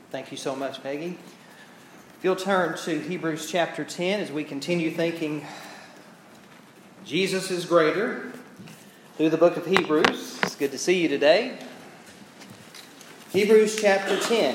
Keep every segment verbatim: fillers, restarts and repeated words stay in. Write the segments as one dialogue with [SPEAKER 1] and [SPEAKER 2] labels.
[SPEAKER 1] Thank you so much, Peggy. If you'll turn to Hebrews chapter ten as we continue thinking Jesus is greater through the book of Hebrews. It's good to see you today. Hebrews chapter ten.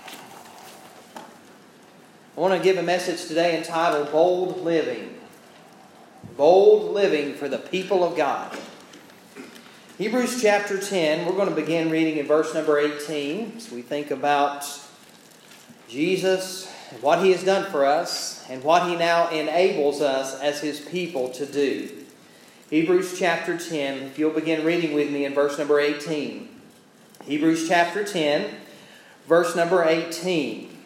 [SPEAKER 1] I want to give a message today entitled Bold Living. Bold Living for the people of God. Hebrews chapter ten, we're going to begin reading in verse number eighteen as we think about Jesus, what He has done for us, and what He now enables us as His people to do. Hebrews chapter ten, if you'll begin reading with me in verse number eighteen. Hebrews chapter ten, verse number eighteen.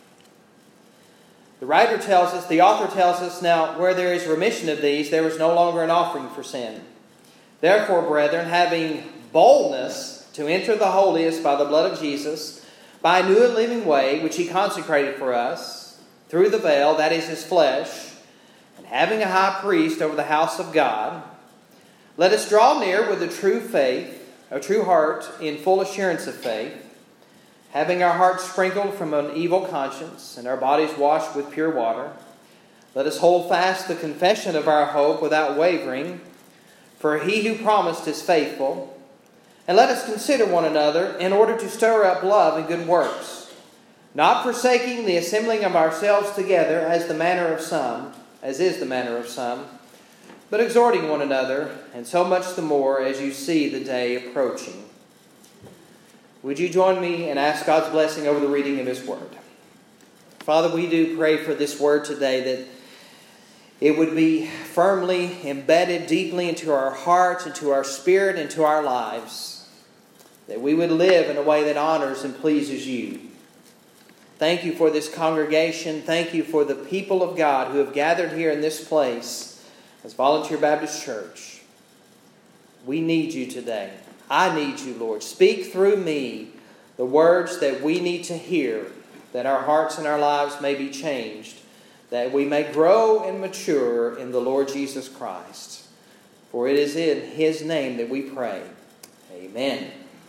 [SPEAKER 1] The writer tells us, the author tells us, now where there is remission of these, there is no longer an offering for sin. Therefore, brethren, having boldness to enter the holiest by the blood of Jesus, by a new and living way, which He consecrated for us, through the veil, that is His flesh, and having a high priest over the house of God, let us draw near with a true faith, a true heart, in full assurance of faith, having our hearts sprinkled from an evil conscience, and our bodies washed with pure water. Let us hold fast the confession of our hope without wavering, for He who promised is faithful. And let us consider one another in order to stir up love and good works, not forsaking the assembling of ourselves together as the manner of some, as is the manner of some, but exhorting one another, and so much the more as you see the day approaching. Would you join me and ask God's blessing over the reading of His Word? Father, we do pray for this Word today that it would be firmly embedded deeply into our hearts, into our spirit, into our lives. That we would live in a way that honors and pleases You. Thank You for this congregation. Thank You for the people of God who have gathered here in this place as Volunteer Baptist Church. We need You today. I need You, Lord. Speak through me the words that we need to hear, that our hearts and our lives may be changed, that we may grow and mature in the Lord Jesus Christ. For it is in His name that we pray. Amen.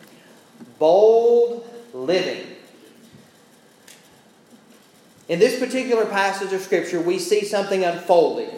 [SPEAKER 1] Bold living. In this particular passage of Scripture, we see something unfolding.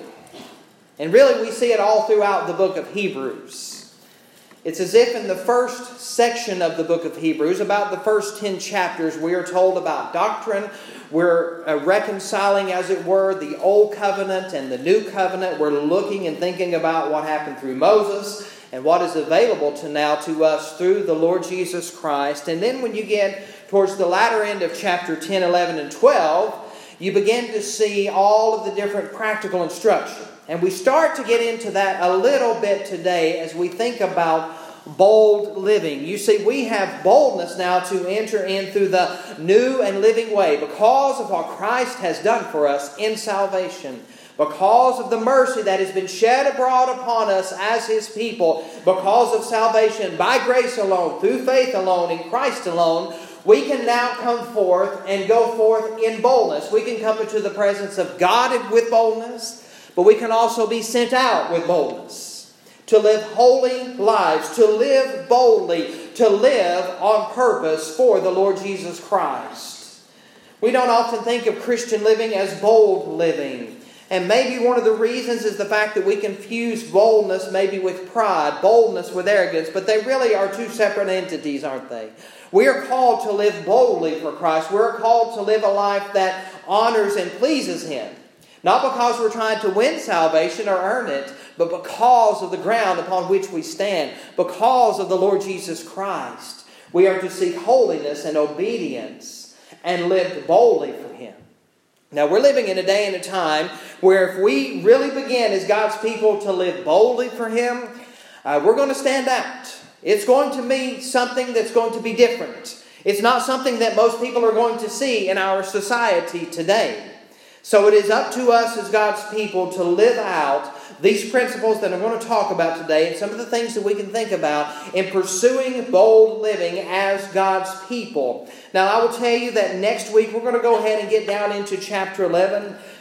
[SPEAKER 1] And really, we see it all throughout the book of Hebrews. It's as if in the first section of the book of Hebrews, about the first ten chapters, we are told about doctrine. We're uh, reconciling, as it were, the Old Covenant and the New Covenant. We're looking and thinking about what happened through Moses and what is available to now to us through the Lord Jesus Christ. And then when you get towards the latter end of chapter ten, eleven, and twelve, you begin to see all of the different practical instruction. And we start to get into that a little bit today as we think about bold living. You see, we have boldness now to enter in through the new and living way because of what Christ has done for us in salvation. Because of the mercy that has been shed abroad upon us as His people, because of salvation by grace alone, through faith alone, in Christ alone, we can now come forth and go forth in boldness. We can come into the presence of God with boldness, but we can also be sent out with boldness. To live holy lives, to live boldly, to live on purpose for the Lord Jesus Christ. We don't often think of Christian living as bold living. And maybe one of the reasons is the fact that we confuse boldness maybe with pride, boldness with arrogance, but they really are two separate entities, aren't they? We are called to live boldly for Christ. We're called to live a life that honors and pleases Him. Not because we're trying to win salvation or earn it, but because of the ground upon which we stand, because of the Lord Jesus Christ. We are to seek holiness and obedience and live boldly for Him. Now, we're living in a day and a time where if we really begin as God's people to live boldly for Him, uh, we're going to stand out. It's going to mean something that's going to be different. It's not something that most people are going to see in our society today. So it is up to us as God's people to live out these principles that I'm going to talk about today and some of the things that we can think about in pursuing bold living as God's people. Now, I will tell you that next week we're going to go ahead and get down into chapter eleven.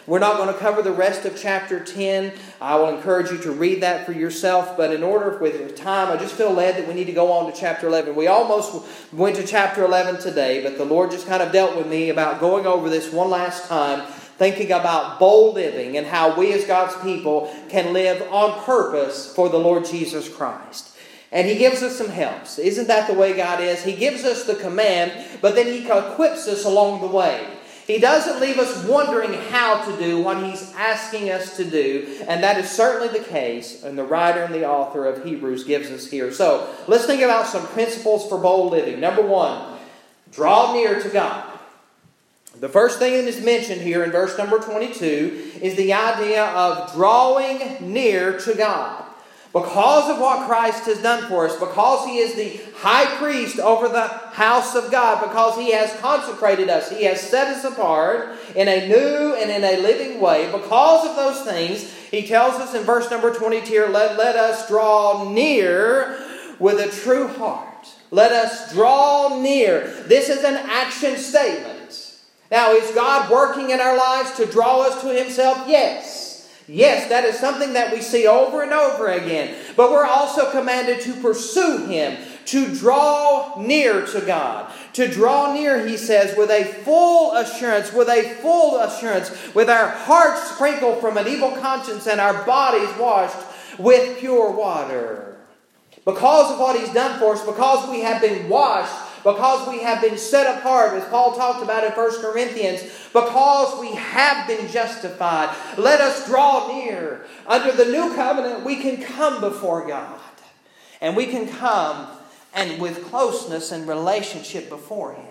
[SPEAKER 1] We're not going to cover the rest of chapter ten. I will encourage you to read that for yourself. But in order, with time, I just feel led that we need to go on to chapter eleven. We almost went to chapter eleven today, but the Lord just kind of dealt with me about going over this one last time, thinking about bold living and how we as God's people can live on purpose for the Lord Jesus Christ. And He gives us some helps. Isn't that the way God is? He gives us the command, but then He equips us along the way. He doesn't leave us wondering how to do what He's asking us to do. And that is certainly the case, and the writer and the author of Hebrews gives us here. So, let's think about some principles for bold living. Number one, draw near to God. The first thing that is mentioned here in verse number twenty-two is the idea of drawing near to God. Because of what Christ has done for us, because He is the high priest over the house of God, because He has consecrated us, He has set us apart in a new and in a living way, because of those things, He tells us in verse number twenty-two, let, let us draw near with a true heart. Let us draw near. This is an action statement. Now, is God working in our lives to draw us to Himself? Yes. Yes, that is something that we see over and over again. But we're also commanded to pursue Him, to draw near to God. To draw near, he says, with a full assurance, with a full assurance, with our hearts sprinkled from an evil conscience and our bodies washed with pure water. Because of what He's done for us, because we have been washed, because we have been set apart, as Paul talked about in First Corinthians, because we have been justified, let us draw near. Under the new covenant, we can come before God. And we can come and with closeness and relationship before Him.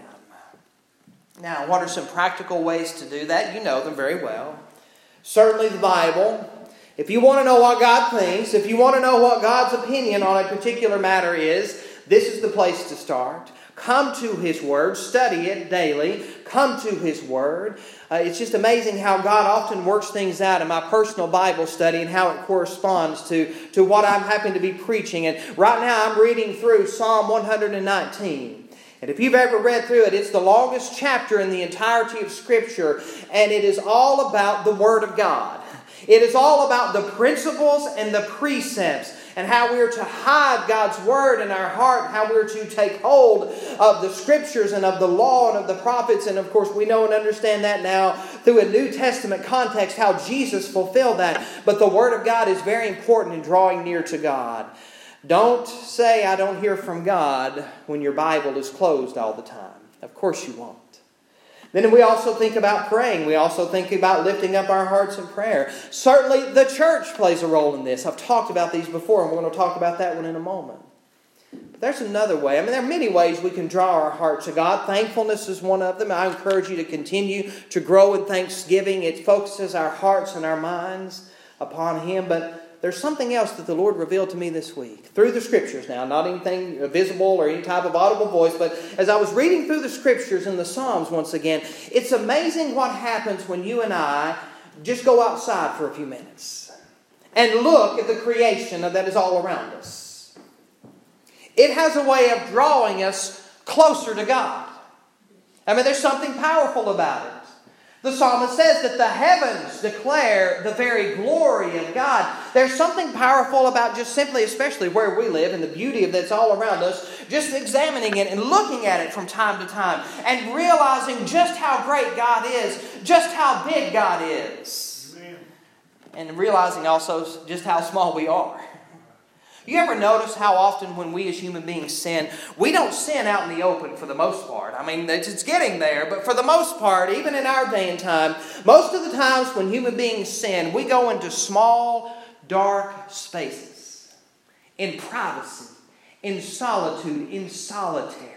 [SPEAKER 1] Now, what are some practical ways to do that? You know them very well. Certainly the Bible. If you want to know what God thinks, if you want to know what God's opinion on a particular matter is, this is the place to start. Come to His Word. Study it daily. Come to His Word. Uh, it's just amazing how God often works things out in my personal Bible study and how it corresponds to, to what I'm happen to be preaching. And right now I'm reading through Psalm one nineteen. And if you've ever read through it, it's the longest chapter in the entirety of Scripture. And it is all about the Word of God. It is all about the principles and the precepts, and how we are to hide God's Word in our heart, how we are to take hold of the Scriptures and of the law and of the prophets. And of course we know and understand that now through a New Testament context, how Jesus fulfilled that. But the Word of God is very important in drawing near to God. Don't say, I don't hear from God, when your Bible is closed all the time. Of course you won't. Then we also think about praying. We also think about lifting up our hearts in prayer. Certainly the church plays a role in this. I've talked about these before, and we're going to talk about that one in a moment. But there's another way. I mean, there are many ways we can draw our heart to God. Thankfulness is one of them. I encourage you to continue to grow in thanksgiving. It focuses our hearts and our minds upon Him. But there's something else that the Lord revealed to me this week. Through the Scriptures now. Not anything visible or any type of audible voice. But as I was reading through the Scriptures in the Psalms once again, it's amazing what happens when you and I just go outside for a few minutes and look at the creation that is all around us. It has a way of drawing us closer to God. I mean, there's something powerful about it. The psalmist says that the heavens declare the very glory of God. There's something powerful about just simply, especially where we live and the beauty of that's all around us, just examining it and looking at it from time to time and realizing just how great God is, just how big God is. Amen. And realizing also just how small we are. You ever notice how often when we as human beings sin, we don't sin out in the open for the most part. I mean, it's getting there, but for the most part, even in our day and time, most of the times when human beings sin, we go into small, dark spaces, in privacy, in solitude, in solitary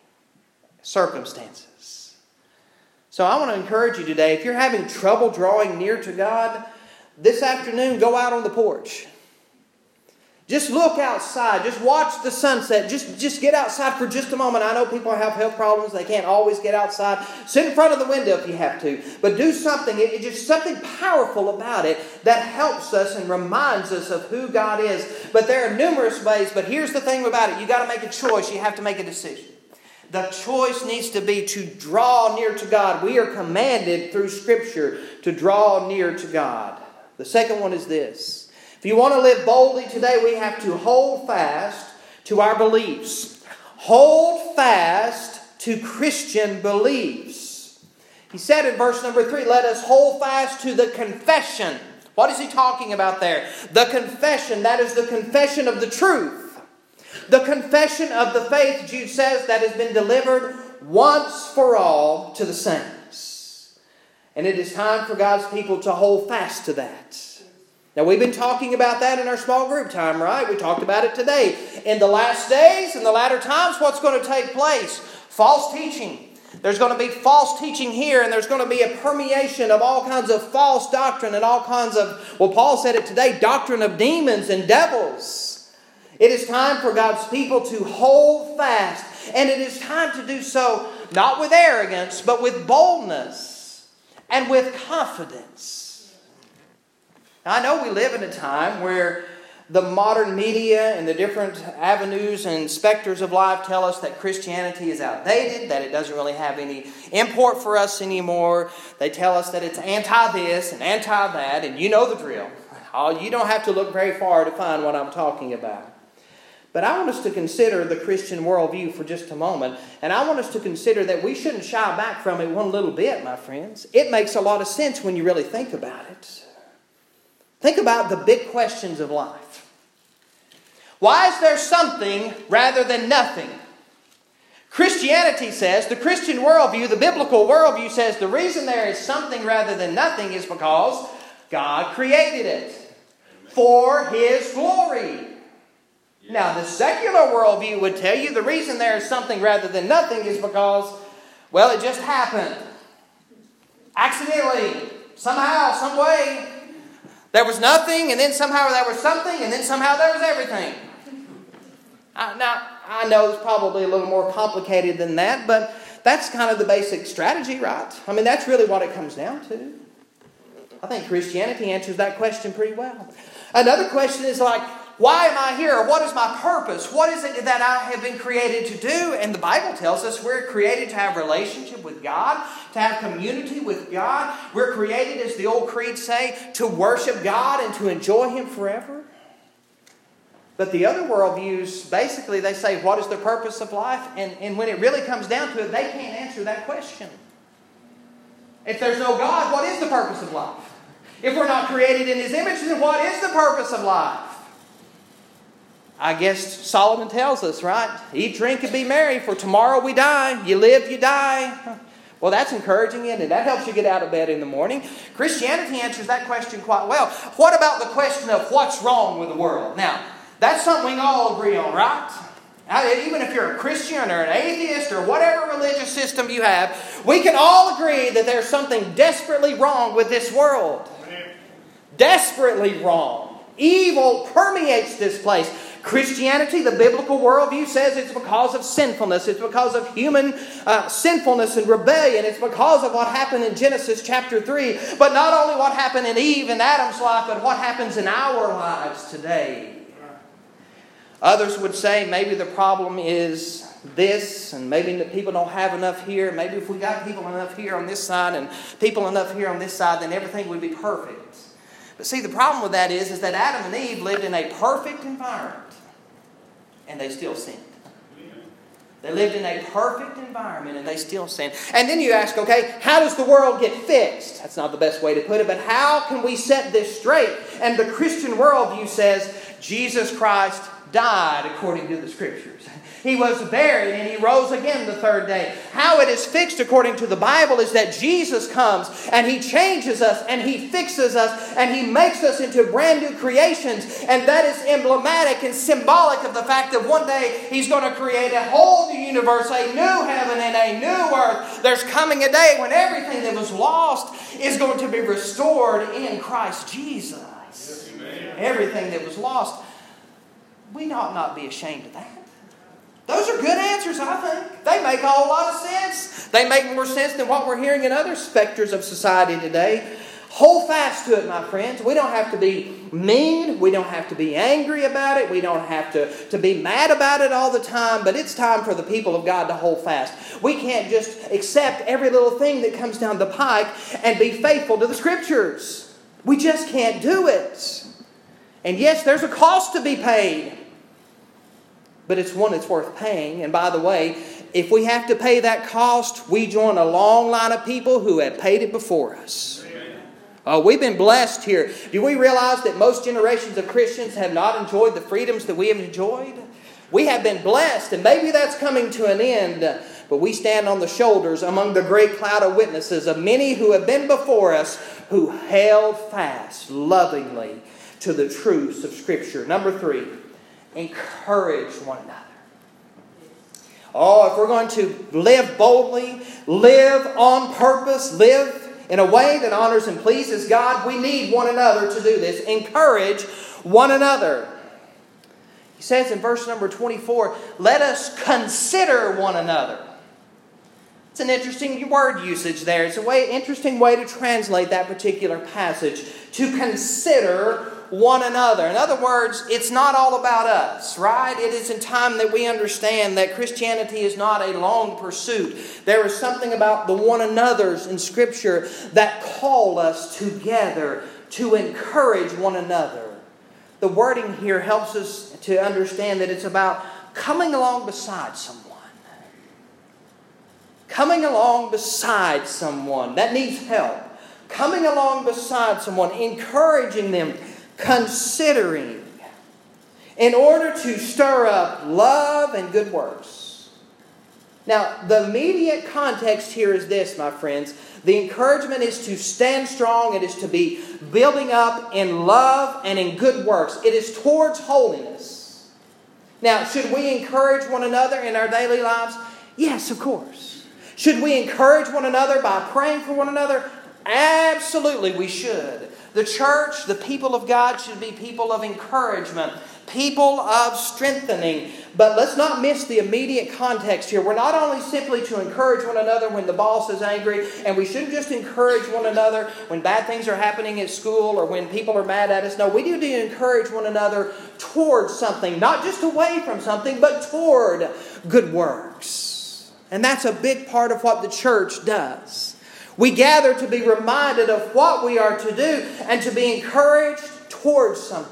[SPEAKER 1] circumstances. So I want to encourage you today, if you're having trouble drawing near to God, this afternoon, go out on the porch. Just look outside. Just watch the sunset. Just, just get outside for just a moment. I know people have health problems. They can't always get outside. Sit in front of the window if you have to. But do something. It's just something powerful about it that helps us and reminds us of who God is. But there are numerous ways. But here's the thing about it. You've got to make a choice. You have to make a decision. The choice needs to be to draw near to God. We are commanded through Scripture to draw near to God. The second one is this. If you want to live boldly today, we have to hold fast to our beliefs. Hold fast to Christian beliefs. He said in verse number three, let us hold fast to the confession. What is he talking about there? The confession, that is the confession of the truth. The confession of the faith, Jude says, that has been delivered once for all to the saints. And it is time for God's people to hold fast to that. Now, we've been talking about that in our small group time, right? We talked about it today. In the last days, in the latter times, what's going to take place? False teaching. There's going to be false teaching here, and there's going to be a permeation of all kinds of false doctrine and all kinds of, well, Paul said it today, doctrine of demons and devils. It is time for God's people to hold fast. And it is time to do so not with arrogance, but with boldness and with confidence. Now, I know we live in a time where the modern media and the different avenues and specters of life tell us that Christianity is outdated, that it doesn't really have any import for us anymore. They tell us that it's anti-this and anti-that, and you know the drill. You don't have to look very far to find what I'm talking about. But I want us to consider the Christian worldview for just a moment. And I want us to consider that we shouldn't shy back from it one little bit, my friends. It makes a lot of sense when you really think about it. Think about the big questions of life. Why is there something rather than nothing? Christianity says, the Christian worldview, the biblical worldview says the reason there is something rather than nothing is because God created it for His glory. Now, the secular worldview would tell you the reason there is something rather than nothing is because, well, it just happened. Accidentally, somehow, some way, there was nothing, and then somehow there was something, and then somehow there was everything. Uh, now, I know it's probably a little more complicated than that, but that's kind of the basic strategy, right? I mean, that's really what it comes down to. I think Christianity answers that question pretty well. Another question is like, why am I here? What is my purpose? What is it that I have been created to do? And the Bible tells us we're created to have relationship with God, to have community with God. We're created, as the old creeds say, to worship God and to enjoy Him forever. But the other worldviews, basically, they say, what is the purpose of life? And, and when it really comes down to it, they can't answer that question. If there's no God, what is the purpose of life? If we're not created in His image, then what is the purpose of life? I guess Solomon tells us, right? Eat, drink, and be merry, for tomorrow we die. You live, you die. Well, that's encouraging, isn't it? That helps you get out of bed in the morning. Christianity answers that question quite well. What about the question of what's wrong with the world? Now, that's something we all agree on, right? Now, even if you're a Christian or an atheist or whatever religious system you have, we can all agree that there's something desperately wrong with this world. Desperately wrong. Evil permeates this place. Christianity, the biblical worldview, says it's because of sinfulness. It's because of human uh, sinfulness and rebellion. It's because of what happened in Genesis chapter three. But not only what happened in Eve and Adam's life, but what happens in our lives today. Others would say maybe the problem is this, and maybe that people don't have enough here. Maybe if we got people enough here on this side and people enough here on this side, then everything would be perfect. But see, the problem with that is, is that Adam and Eve lived in a perfect environment, and they still sinned. They lived in a perfect environment, and they still sinned. And then you ask, okay, how does the world get fixed? That's not the best way to put it, but how can we set this straight? And the Christian worldview says Jesus Christ died according to the Scriptures. He was buried and He rose again the third day. How it is fixed according to the Bible is that Jesus comes and He changes us and He fixes us and He makes us into brand new creations. And that is emblematic and symbolic of the fact that one day He's going to create a whole new universe, a new heaven and a new earth. There's coming a day when everything that was lost is going to be restored in Christ Jesus. Yes, everything that was lost. We ought not be ashamed of that. Those are good answers, I think. They make a whole lot of sense. They make more sense than what we're hearing in other specters of society today. Hold fast to it, my friends. We don't have to be mean. We don't have to be angry about it. We don't have to, to be mad about it all the time. But it's time for the people of God to hold fast. We can't just accept every little thing that comes down the pike and be faithful to the Scriptures. We just can't do it. And yes, there's a cost to be paid. But it's one that's worth paying. And by the way, if we have to pay that cost, we join a long line of people who have paid it before us. Oh, we've been blessed here. Do we realize that most generations of Christians have not enjoyed the freedoms that we have enjoyed? We have been blessed, and maybe that's coming to an end. But we stand on the shoulders among the great cloud of witnesses of many who have been before us, who held fast lovingly to the truths of Scripture. Number three, encourage one another. Oh, if we're going to live boldly, live on purpose, live in a way that honors and pleases God, we need one another to do this. Encourage one another. He says in verse number twenty-four, let us consider one another. It's an interesting word usage there. It's a way, interesting way to translate that particular passage. To consider one another. In other words, it's not all about us, right? It is in time that we understand that Christianity is not a long pursuit. There is something about the one another's in Scripture that call us together to encourage one another. The wording here helps us to understand that it's about coming along beside someone. Coming along beside someone that needs help. Coming along beside someone, encouraging them, considering, in order to stir up love and good works. Now, the immediate context here is this, my friends. The encouragement is to stand strong. It is to be building up in love and in good works. It is towards holiness. Now, should we encourage one another in our daily lives? Yes, of course. Should we encourage one another by praying for one another? Absolutely, we should. The church, the people of God, should be people of encouragement, people of strengthening. But let's not miss the immediate context here. We're not only simply to encourage one another when the boss is angry, and we shouldn't just encourage one another when bad things are happening at school or when people are mad at us. No, we need to encourage one another towards something, not just away from something, but toward good works. And that's a big part of what the church does. We gather to be reminded of what we are to do and to be encouraged towards something.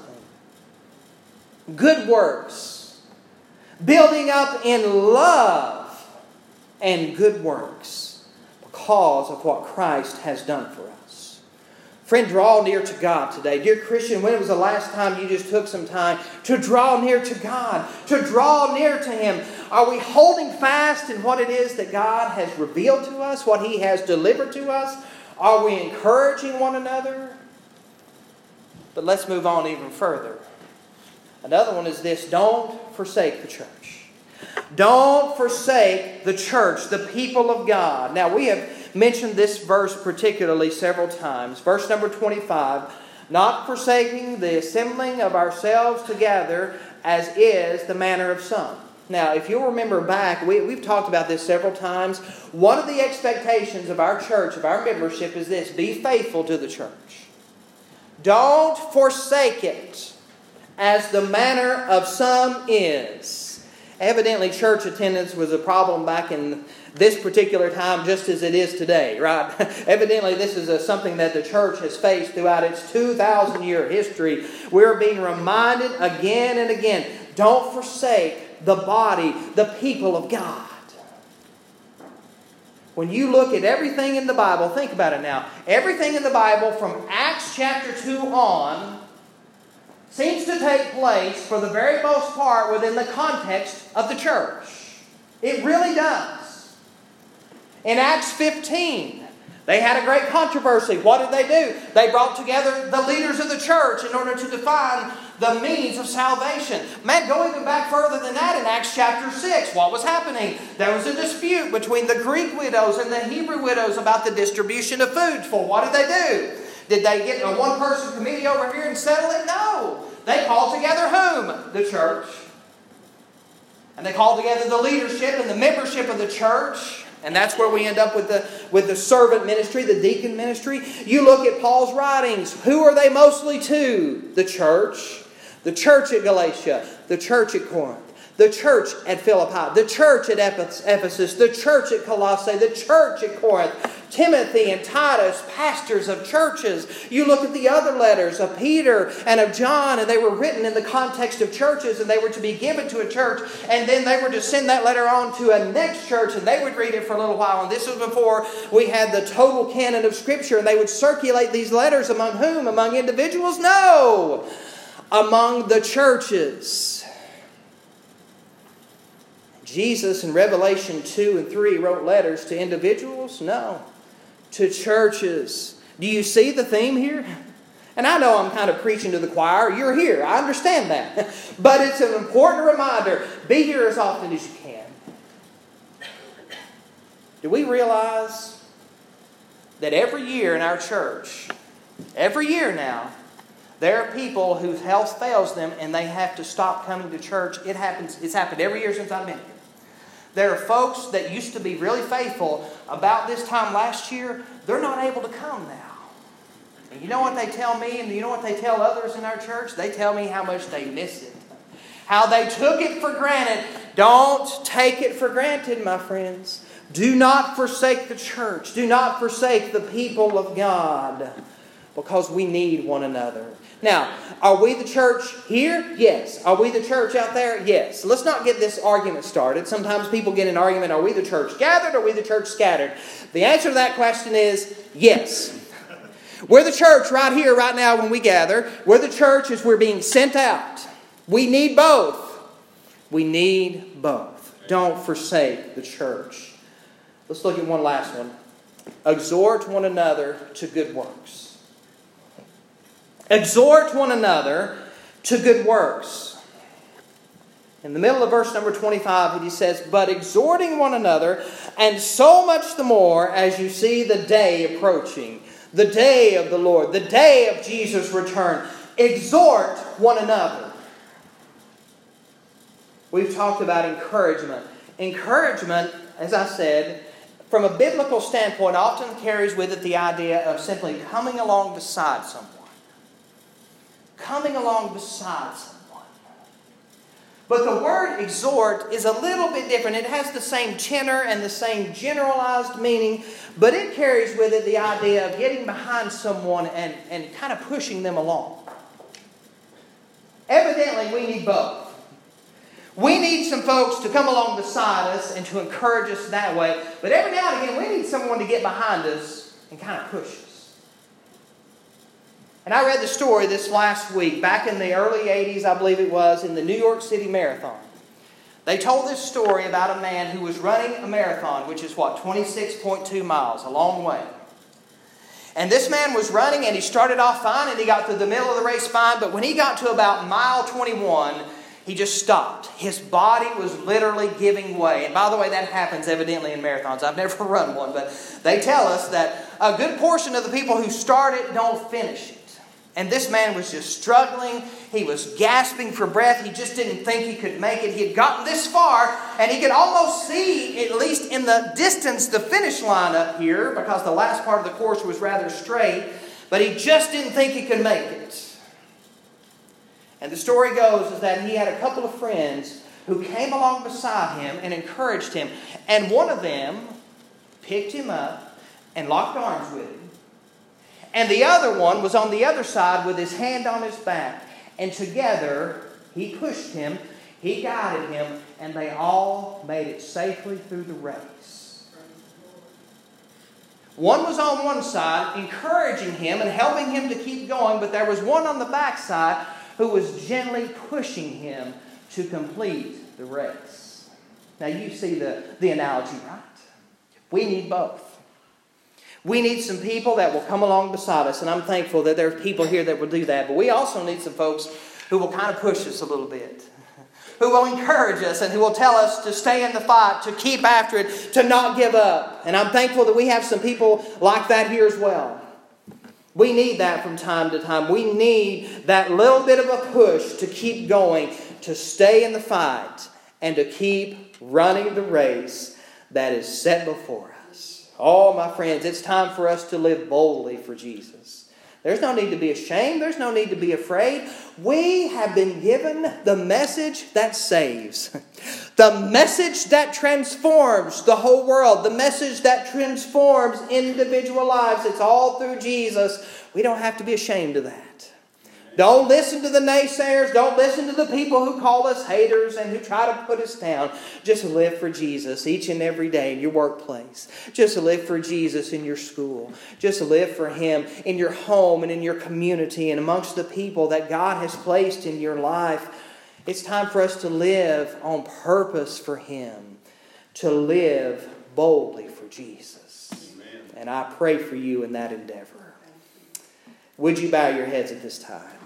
[SPEAKER 1] Good works. Building up in love and good works because of what Christ has done for us. Friend, draw near to God today. Dear Christian, when was the last time you just took some time to draw near to God, to draw near to Him? Are we holding fast in what it is that God has revealed to us, what He has delivered to us? Are we encouraging one another? But let's move on even further. Another one is this: don't forsake the church. Don't forsake the church, the people of God. Now, we have mentioned this verse particularly several times. Verse number twenty-five, not forsaking the assembling of ourselves together, as is the manner of some. Now, if you'll remember back, we, we've talked about this several times. One of the expectations of our church, of our membership, is this: be faithful to the church. Don't forsake it, as the manner of some is. Evidently, church attendance was a problem back in this particular time, just as it is today, right? Evidently, this is a, something that the church has faced throughout its two thousand year history. We're being reminded again and again, don't forsake the body, the people of God. When you look at everything in the Bible, think about it now. Everything in the Bible from Acts chapter two on seems to take place, for the very most part, within the context of the church. It really does. In Acts fifteen, they had a great controversy. What did they do? They brought together the leaders of the church in order to define the means of salvation. Man, go even back further than that in Acts chapter six. What was happening? There was a dispute between the Greek widows and the Hebrew widows about the distribution of food. For what did they do? Did they get a one-person committee over here and settle it? No. They called together whom? The church. And they called together the leadership and the membership of the church. And that's where we end up with the, with the servant ministry, the deacon ministry. You look at Paul's writings. Who are they mostly to? The church. The church at Galatia. The church at Corinth. The church at Philippi. The church at Ephesus. The church at Colossae. The church at Corinth. Timothy and Titus, pastors of churches. You look at the other letters of Peter and of John, and they were written in the context of churches, and they were to be given to a church, and then they were to send that letter on to a next church, and they would read it for a little while. And this was before we had the total canon of Scripture, and they would circulate these letters among whom? Among individuals? No! Among the churches. Jesus in Revelation two and three wrote letters to individuals? No. To churches. Do you see the theme here? And I know I'm kind of preaching to the choir. You're here. I understand that. But it's an important reminder. Be here as often as you can. Do we realize that every year in our church, every year now, there are people whose health fails them and they have to stop coming to church? It happens. It's happened every year since I've been here. There are folks that used to be really faithful about this time last year. They're not able to come now. And you know what they tell me, and you know what they tell others in our church? They tell me how much they miss it. How they took it for granted. Don't take it for granted, my friends. Do not forsake the church. Do not forsake the people of God. Because we need one another. Now, are we the church here? Yes. Are we the church out there? Yes. Let's not get this argument started. Sometimes people get an argument, are we the church gathered or are we the church scattered? The answer to that question is yes. We're the church right here, right now when we gather. We're the church as we're being sent out. We need both. We need both. Don't forsake the church. Let's look at one last one. Exhort one another to good works. Exhort one another to good works. In the middle of verse number twenty-five, he says, but exhorting one another, and so much the more as you see the day approaching, the day of the Lord, the day of Jesus' return. Exhort one another. We've talked about encouragement. Encouragement, as I said, from a biblical standpoint, often carries with it the idea of simply coming along beside someone. Coming along beside someone. But the word exhort is a little bit different. It has the same tenor and the same generalized meaning, but it carries with it the idea of getting behind someone and, and kind of pushing them along. Evidently, we need both. We need some folks to come along beside us and to encourage us that way, but every now and again, we need someone to get behind us and kind of push us. And I read the story this last week, back in the early eighties, I believe it was, in the New York City Marathon. They told this story about a man who was running a marathon, which is what, twenty-six point two miles, a long way. And this man was running, and he started off fine, and he got to the middle of the race fine, but when he got to about mile twenty-one, he just stopped. His body was literally giving way. And by the way, that happens evidently in marathons. I've never run one, but they tell us that a good portion of the people who start it don't finish it. And this man was just struggling. He was gasping for breath. He just didn't think he could make it. He had gotten this far, and he could almost see, at least in the distance, the finish line up here, because the last part of the course was rather straight. But he just didn't think he could make it. And the story goes is that he had a couple of friends who came along beside him and encouraged him. And one of them picked him up and locked arms with him. And the other one was on the other side with his hand on his back. And together, he pushed him, he guided him, and they all made it safely through the race. One was on one side, encouraging him and helping him to keep going, but there was one on the back side who was gently pushing him to complete the race. Now you see the, the analogy, right? We need both. We need some people that will come along beside us, and I'm thankful that there are people here that will do that. But we also need some folks who will kind of push us a little bit, who will encourage us and who will tell us to stay in the fight, to keep after it, to not give up. And I'm thankful that we have some people like that here as well. We need that from time to time. We need that little bit of a push to keep going, to stay in the fight, and to keep running the race that is set before us. Oh, my friends, it's time for us to live boldly for Jesus. There's no need to be ashamed. There's no need to be afraid. We have been given the message that saves. The message that transforms the whole world. The message that transforms individual lives. It's all through Jesus. We don't have to be ashamed of that. Don't listen to the naysayers. Don't listen to the people who call us haters and who try to put us down. Just live for Jesus each and every day in your workplace. Just live for Jesus in your school. Just live for Him in your home and in your community and amongst the people that God has placed in your life. It's time for us to live on purpose for Him. To live boldly for Jesus. Amen. And I pray for you in that endeavor. Would you bow your heads at this time?